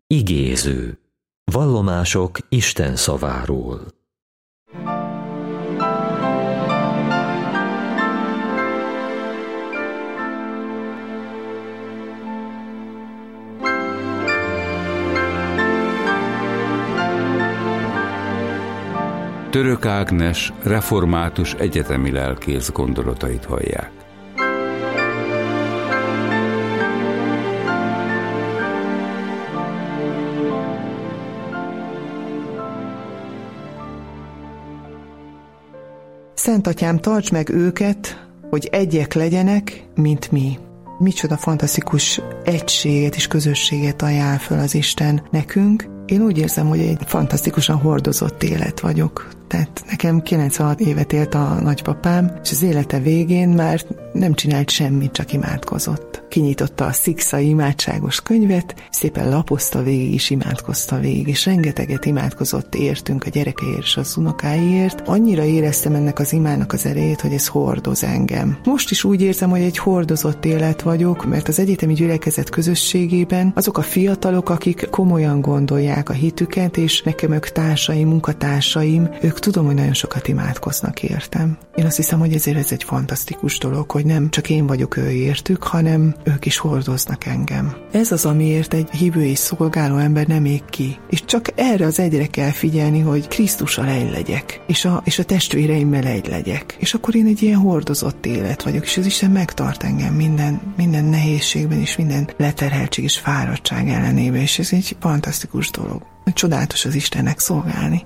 Igéző. Vallomások Isten szaváról. Török Ágnes református egyetemi lelkész gondolatait hallják. Szent Atyám, tarts meg őket, hogy egyek legyenek, mint mi. Micsoda fantasztikus egységet és közösséget ajánl föl az Isten nekünk. Én úgy érzem, hogy egy fantasztikusan hordozott élet vagyok. Tehát nekem 96 évet élt a nagypapám, és az élete végén már nem csinált semmit, csak imádkozott. Kinyitotta a szikszai imádságos könyvet, szépen lapozta végig és imádkozta végig, és rengeteget imádkozott értünk, a gyerekeért és az unokáiért. Annyira éreztem ennek az imának az erejét, hogy ez hordoz engem. Most is úgy érzem, hogy egy hordozott élet vagyok, mert az egyetemi gyülekezet közösségében azok a fiatalok, akik komolyan gondolják a hitüket, és nekem ők társaim, munkatársaim, ők tudom, hogy nagyon sokat imádkoznak értem. Én azt hiszem, hogy ezért ez egy fantasztikus dolog, hogy nem csak én vagyok értük, hanem ők is hordoznak engem. Ez az, amiért egy hívő és szolgáló ember nem ég ki. És csak erre az egyre kell figyelni, hogy Krisztussal egy legyek, és a testvéreimmel egy legyek. És akkor én egy ilyen hordozott élet vagyok, és az Isten megtart engem minden nehézségben, és minden leterheltség és fáradtság ellenében, és ez egy fantasztikus dolog. Csodálatos az Istennek szolgálni.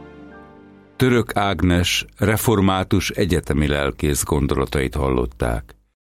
Török Ágnes református egyetemi lelkész gondolatait hallották.